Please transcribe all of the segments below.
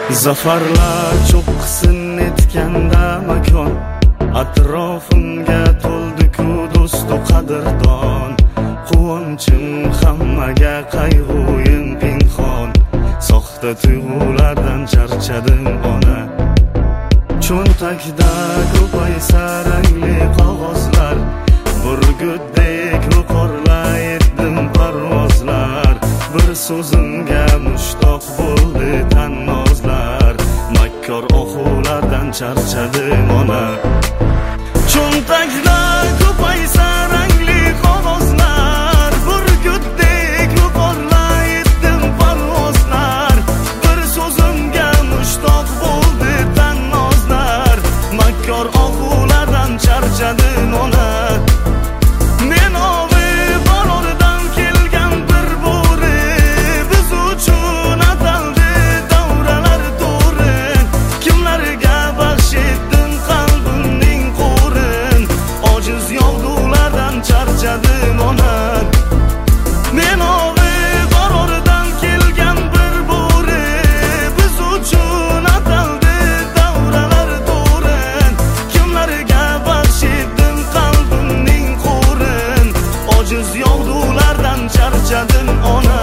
Zafarlar cho'qqisiz netganda makon, atrofimga to'ldi-ku do'stu qadrdon. Quvonchim hammaga, qayg'uyim pinhon, soxta tuyg'ulardan charchadim ona. Cho'ntakda ko'paysa rangli qog'ozlar, burgutdek yuqorlaydim parvozlar. Bir so'zimga mushtoq bo'ldi tannozlar, makkor oxulardan charchadim ona. Cho'ntakda ko'paysa rangli qog'ozlar, burgutdek yuqorlaydim parvozlar. Bir so'zimga mushtoq bo'ldi tannozlar, makkor oxulardan charchadim ona. Men ovi borordan kelgan bir bo'ri, biz uchun ataldi davralar to'ri. Kimlarga baxsh etdim qalbimning qo'rin, ojiz yog'dulardan charchadim ona. Men ovi borordan kelgan bir bo'ri, biz uchun ataldi davralar to'ri. Kimlarga baxsh etdim qalbimning qo'rin, ojiz yog'dulardan charchadim ona.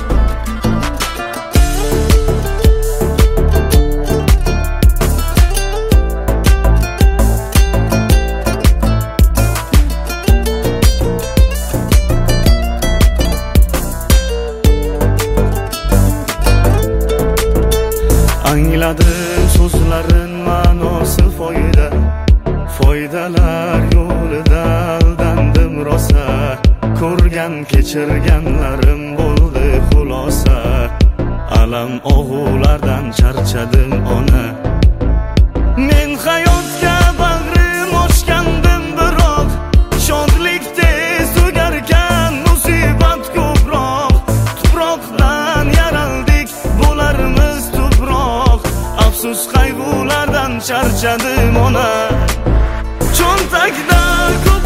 Angladim so'zlarin ma'nosi foyda, foydalar yo'lida aldandim rosa. Ko'rgan kechirganlarim bo'ldi xulosa, alam og'ulardan charchadim ona. Men hayotga bag'rim ochgandim, biroq shodlik tez tugarkan, musibat ko'proq. Tuproqdan yaraldik, bo'larmiz tuproq. Afsus qayg'ulardan charchadim ona. Cho'ntakda